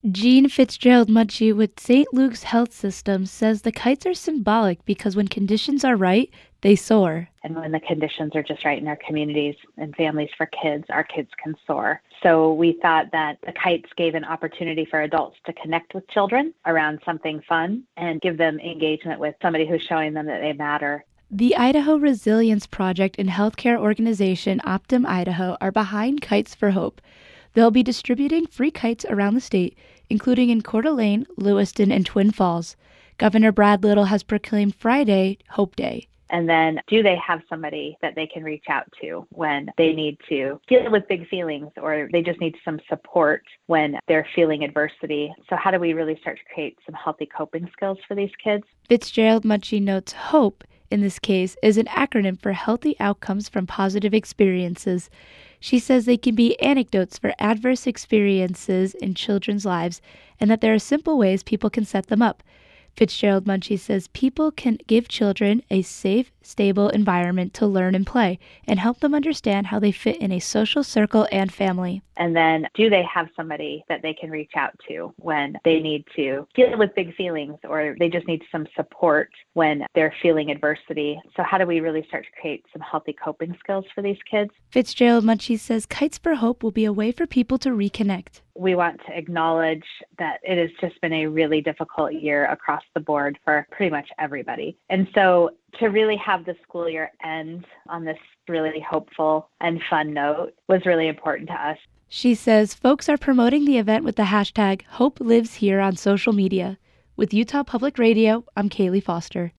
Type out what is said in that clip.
Jean Fitzgerald Munchie with St. Luke's Health System says the kites are symbolic because when conditions are right, they soar. And when the conditions are just right in our communities and families for kids, our kids can soar. So we thought that the kites gave an opportunity for adults to connect with children around something fun and give them engagement with somebody who's showing them that they matter. The Idaho Resilience Project and healthcare organization Optum Idaho are behind Kites for Hope. They'll be distributing free kites around the state, including in Coeur d'Alene, Lewiston, and Twin Falls. Governor Brad Little has proclaimed Friday Hope Day. And then, do they have somebody that they can reach out to when they need to deal with big feelings or they just need some support when they're feeling adversity? So how do we really start to create some healthy coping skills for these kids? Fitzgerald Munchie notes HOPE, in this case, is an acronym for Healthy Outcomes from Positive Experiences. She says they can be anecdotes for adverse experiences in children's lives and that there are simple ways people can set them up. Fitzgerald Munchie says people can give children a safe, stable environment to learn and play and help them understand how they fit in a social circle and family. And then, do they have somebody that they can reach out to when they need to deal with big feelings or they just need some support when they're feeling adversity? So how do we really start to create some healthy coping skills for these kids? Fitzgerald Munchie says Kites for Hope will be a way for people to reconnect. We want to acknowledge that it has just been a really difficult year across the board for pretty much everybody. And so to really have the school year end on this really hopeful and fun note was really important to us. She says folks are promoting the event with the hashtag HopeLivesHere on social media. With Utah Public Radio, I'm Kaylee Foster.